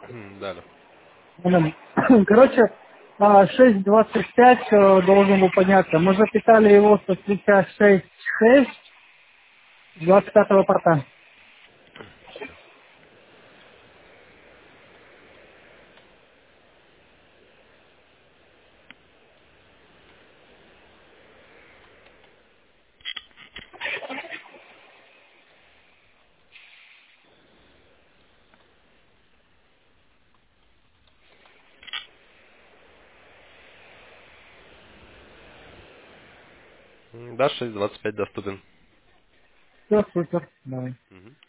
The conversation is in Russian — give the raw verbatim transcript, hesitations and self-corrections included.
Да, да. Нормально. Короче, а, шесть двадцать пять э, должен был подняться. Мы запитали его со свеча шесть шесть двадцать пятого порта. М, Да, шесть двадцать пять доступен. Все, супер. Давай. Мгм.